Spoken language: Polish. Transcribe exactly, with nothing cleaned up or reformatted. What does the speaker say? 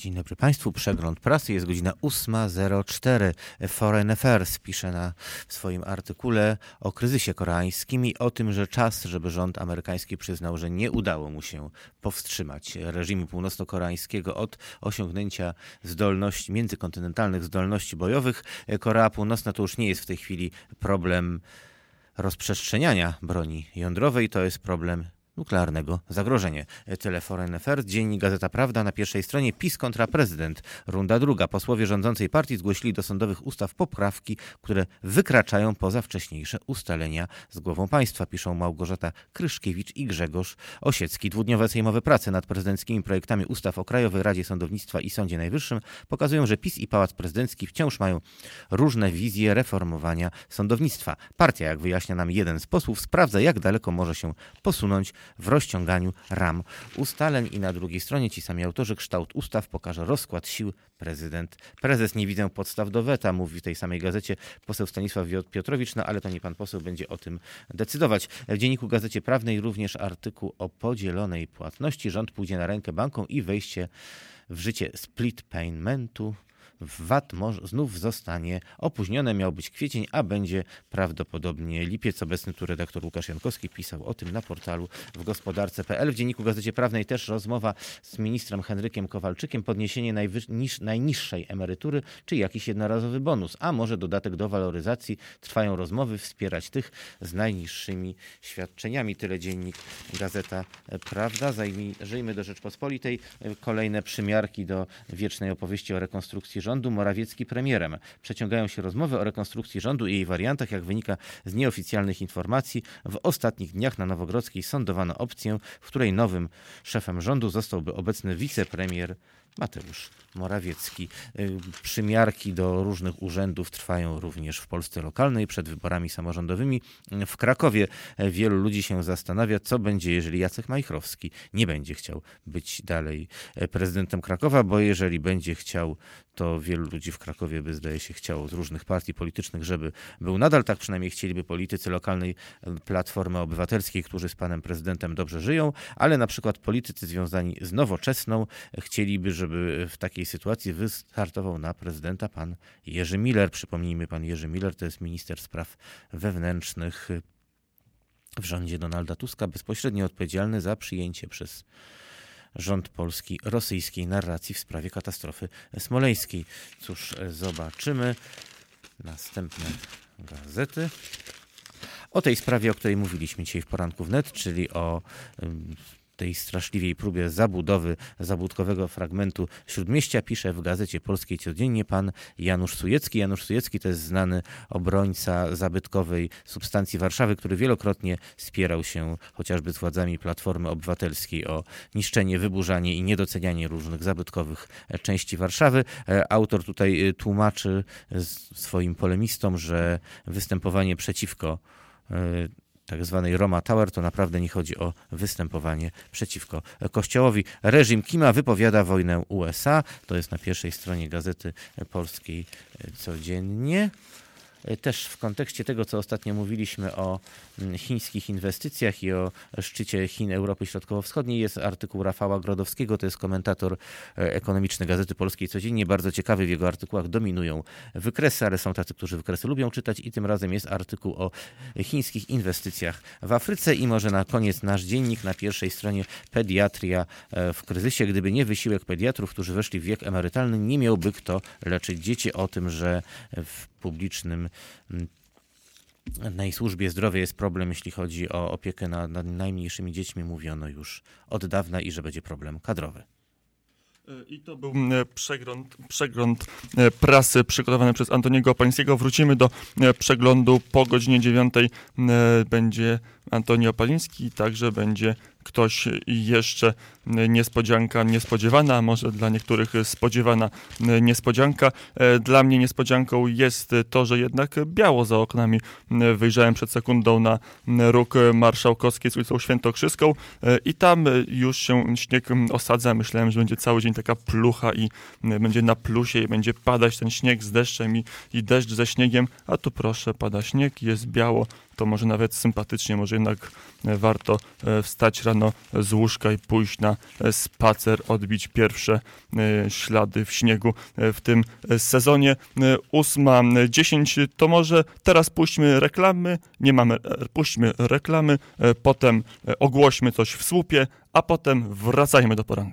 Dzień dobry Państwu. Przegląd prasy. Jest godzina ósma zero cztery. Foreign Affairs pisze na, w swoim artykule o kryzysie koreańskim i o tym, że czas, żeby rząd amerykański przyznał, że nie udało mu się powstrzymać reżimu północno-koreańskiego od osiągnięcia zdolności, międzykontynentalnych zdolności bojowych. Korea Północna to już nie jest w tej chwili problem rozprzestrzeniania broni jądrowej, to jest problem nuklearnego zagrożenia. Tyle Foreign Affairs. Dziennik Gazeta Prawda na pierwszej stronie. PiS kontra prezydent. Runda druga. Posłowie rządzącej partii zgłosili do sądowych ustaw poprawki, które wykraczają poza wcześniejsze ustalenia z głową państwa, piszą Małgorzata Kryszkiewicz i Grzegorz Osiecki. Dwudniowe sejmowe prace nad prezydenckimi projektami ustaw o Krajowej Radzie Sądownictwa i Sądzie Najwyższym pokazują, że PiS i Pałac Prezydencki wciąż mają różne wizje reformowania sądownictwa. Partia, jak wyjaśnia nam jeden z posłów, sprawdza, jak daleko może się posunąć w rozciąganiu ram ustaleń i na drugiej stronie ci sami autorzy kształt ustaw pokaże rozkład sił prezydent. Prezes nie widzę podstaw do weta, mówi w tej samej gazecie poseł Stanisław Piotrowicz, no ale to nie pan poseł będzie o tym decydować. W Dzienniku Gazecie Prawnej również artykuł o podzielonej płatności. Rząd pójdzie na rękę bankom i wejście w życie split paymentu. V A T może, znów zostanie opóźnione. Miał być kwiecień, a będzie prawdopodobnie lipiec. Obecny tu redaktor Łukasz Jankowski pisał o tym na portalu w gospodarce kropka p l. W Dzienniku Gazecie Prawnej też rozmowa z ministrem Henrykiem Kowalczykiem. Podniesienie najwyż, niż, najniższej emerytury, czy jakiś jednorazowy bonus, a może dodatek do waloryzacji. Trwają rozmowy, wspierać tych z najniższymi świadczeniami. Tyle Dziennik Gazeta Prawda. Zajrzyjmy do Rzeczpospolitej. Kolejne przymiarki do wiecznej opowieści o rekonstrukcji rządu. Morawiecki premierem. Przeciągają się rozmowy o rekonstrukcji rządu i jej wariantach. Jak wynika z nieoficjalnych informacji, w ostatnich dniach na Nowogrodzkiej sądowano opcję, w której nowym szefem rządu zostałby obecny wicepremier Mateusz Morawiecki. Przymiarki do różnych urzędów trwają również w Polsce lokalnej przed wyborami samorządowymi. W Krakowie wielu ludzi się zastanawia, co będzie, jeżeli Jacek Majchrowski nie będzie chciał być dalej prezydentem Krakowa, bo jeżeli będzie chciał, to wielu ludzi w Krakowie by, zdaje się, chciało z różnych partii politycznych, żeby był nadal. Tak przynajmniej chcieliby politycy lokalnej Platformy Obywatelskiej, którzy z panem prezydentem dobrze żyją, ale na przykład politycy związani z Nowoczesną chcieliby, żeby w takiej sytuacji wystartował na prezydenta pan Jerzy Miller. Przypomnijmy, pan Jerzy Miller to jest minister spraw wewnętrznych w rządzie Donalda Tuska, bezpośrednio odpowiedzialny za przyjęcie przez rząd polski rosyjskiej narracji w sprawie katastrofy smoleńskiej. Cóż, zobaczymy. Następne gazety. O tej sprawie, o której mówiliśmy dzisiaj w poranku wnet, czyli o tej straszliwej próbie zabudowy zabudkowego fragmentu Śródmieścia, pisze w Gazecie Polskiej codziennie pan Janusz Sujecki. Janusz Sujecki to jest znany obrońca zabytkowej substancji Warszawy, który wielokrotnie spierał się chociażby z władzami Platformy Obywatelskiej o niszczenie, wyburzanie i niedocenianie różnych zabytkowych części Warszawy. Autor tutaj tłumaczy swoim polemistom, że występowanie przeciwko tak zwanej Roma Tower, to naprawdę nie chodzi o występowanie przeciwko Kościołowi. Reżim Kima wypowiada wojnę U S A. To jest na pierwszej stronie Gazety Polskiej codziennie. Też w kontekście tego, co ostatnio mówiliśmy o chińskich inwestycjach i o szczycie Chin Europy Środkowo-Wschodniej, jest artykuł Rafała Grodowskiego, to jest komentator ekonomiczny Gazety Polskiej codziennie. Bardzo ciekawy, w jego artykułach dominują wykresy, ale są tacy, którzy wykresy lubią czytać i tym razem jest artykuł o chińskich inwestycjach w Afryce. I może na koniec nasz dziennik na pierwszej stronie pediatria w kryzysie. Gdyby nie wysiłek pediatrów, którzy weszli w wiek emerytalny, nie miałby kto leczyć dzieci. O tym, że w publicznym na jej służbie zdrowia jest problem, jeśli chodzi o opiekę nad, nad najmniejszymi dziećmi, mówiono już od dawna i że będzie problem kadrowy. I to był przegląd, przegląd prasy przygotowany przez Antoniego Opalińskiego. Wrócimy do przeglądu po godzinie dziewiątej. Będzie Antoni Opaliński, także będzie ktoś jeszcze niespodzianka niespodziewana, a może dla niektórych spodziewana niespodzianka. Dla mnie niespodzianką jest to, że jednak biało za oknami. Wyjrzałem przed sekundą na róg Marszałkowskiej z ulicą Świętokrzyską i tam już się śnieg osadza. Myślałem, że będzie cały dzień taka plucha i będzie na plusie i będzie padać ten śnieg z deszczem i, i deszcz ze śniegiem, a tu proszę, pada śnieg, jest biało, to może nawet sympatycznie, może jednak warto wstać rano z łóżka i pójść na spacer, odbić pierwsze ślady w śniegu w tym sezonie. Ósma dziesięć, to może teraz puśćmy reklamy, nie mamy, puśćmy reklamy, potem ogłośmy coś w słupie, a potem wracajmy do poranka.